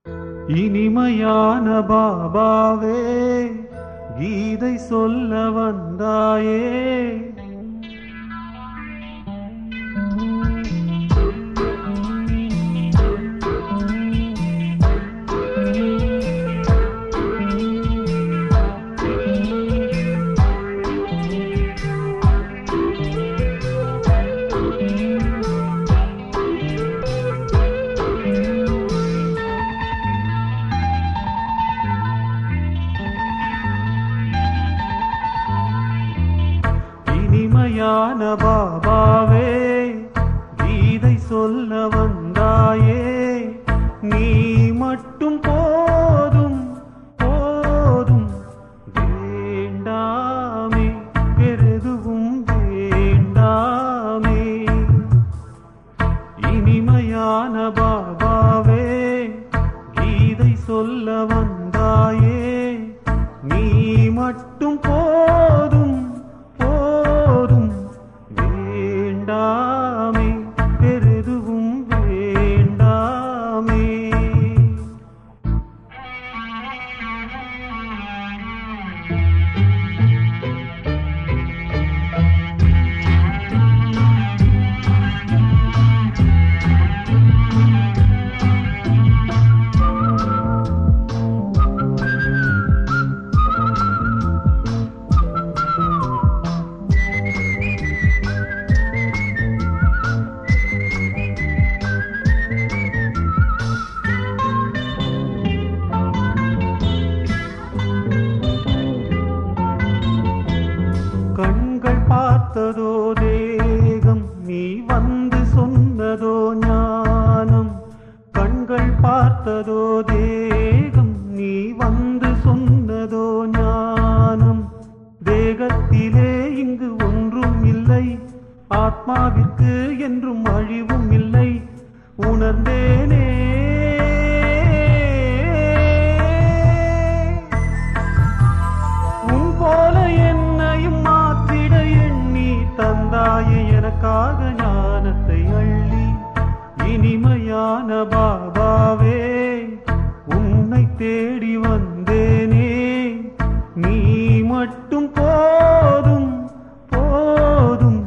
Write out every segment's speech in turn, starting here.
இனிமையான பாபாவே கீதை சொல்ல வந்தாயே. இனிமையான பாபாவே கீதை சொல்ல வந்தாயே. நீ மட்டும் போதும் போதும், வேண்டாமே பெரிதுவும் வேண்டாமே. இனிமையான பாபாவே கீதை சொல்ல வந்தாயே. நீ மட்டும் போதும் போதும், வேண்டாமே பெரிதுவும் வேண்டாமே. கண்கள் பார்த்ததோ தேகம், நீ வந்து சொன்னதோ ஞானம். கண்கள் பார்த்ததோ தேகம், நீ வந்து சொன்னதோ ஞானம். தேகத்திலே இங்கு ஒன்றும் இல்லை, ஆத்மாவிற்கு என்றும் அழிவும் இல்லை. உணர்ந்தேனே உன் போல என்னையும் மாற்றிட எண்ணி தந்தாயே எனக்காக ஞானத்தை அள்ளி. இனிமையான பாபாவே உன்னை தேடி வந்தேனே. நீ மட்டும் போதும் போதும்,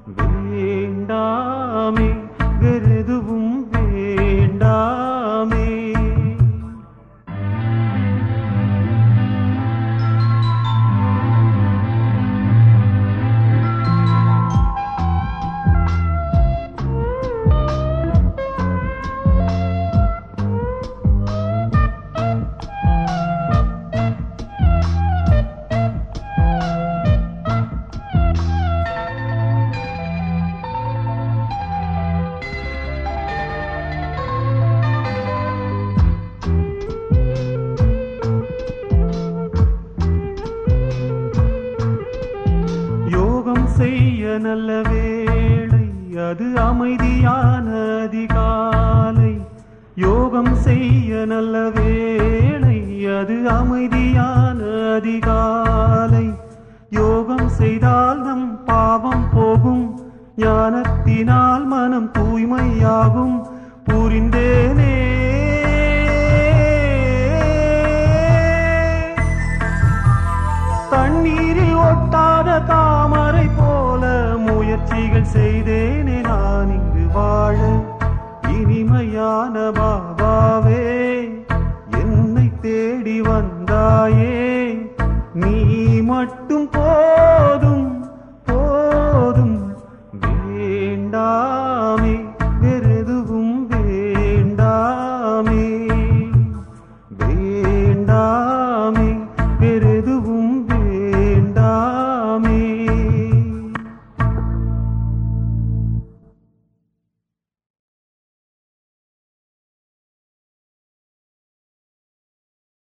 வேண்டாமே வெறுதுவும் வேண்டாமே. செய்ய நல்ல வேளை அது அமைதியான அதிகாலை. யோகம் செய்ய நல்ல வேளை அது அமைதியான அதிகாலை. யோகம் செய்தால் நம் பாவம் போகும், ஞானத்தினால் மனம் தூய்மையாகும். புரிந்தேனே தண்ணீரில் ஒட்டாத தாமரை போல முயற்சிகள் செய்தேனே நான் இங்கு வாழ. இனிமையான பாபாவே என்னை தேடி வந்தாயே. நீ மட்டும்